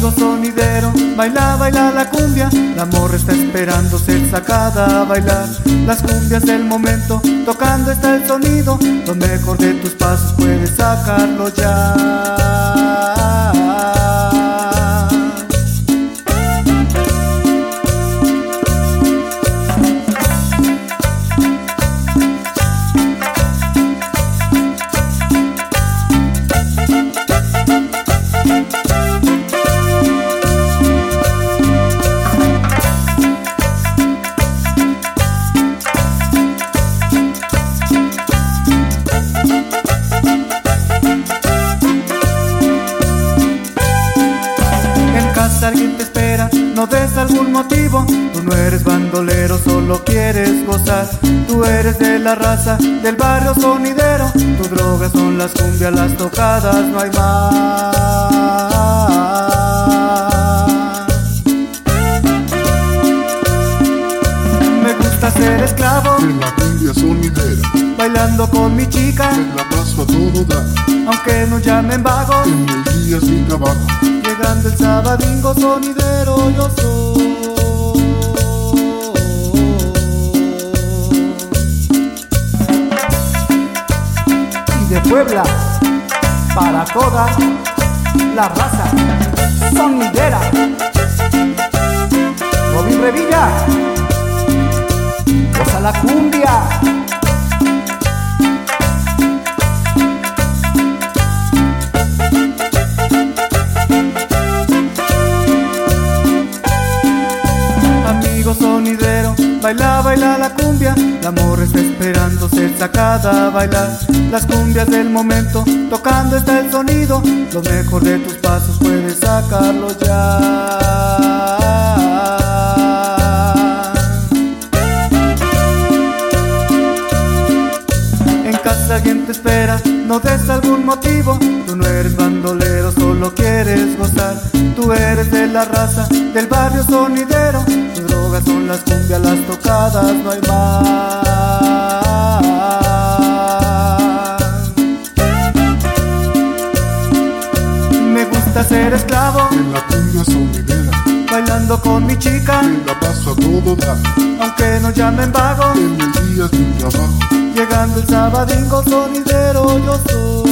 Amigo sonidero, baila, baila la cumbia. La morra está esperando ser sacada a bailar. Las cumbias del momento, tocando está el sonido. Lo mejor de tus pasos puedes sacarlo ya. Alguien te espera, no des algún motivo. Tú no eres bandolero, solo quieres gozar. Tú eres de la raza del barrio sonidero. Tu droga son las cumbias, las tocadas, no hay más. Me gusta ser esclavo de la cumbia sonidera, bailando con mi chica. me la paso a todo dar, Aunque nos llamen vagos, en el día sin trabajo. llegando el sabadingo sonidero yo soy. Y de Puebla para toda la raza sonidera. Robin Revilla, goza la cumbia. Sonidero, baila, baila la cumbia. La morra está esperando ser sacada a bailar. Las cumbias del momento, tocando está el sonido. Lo mejor de tus pasos puedes sacarlo ya. En casa alguien te espera, no des algún motivo. Tú no eres bandolero, solo quieres gozar. Tú eres de la raza del barrio sonidero. Tu droga son las cumbias, las tocadas, no hay más. Me gusta ser esclavo En la cumbia sonidera, bailando con mi chica. me la paso a todo dar, Aunque nos llamen vagos, en el día sin trabajo. llegando el sabadingo sonidero yo soy.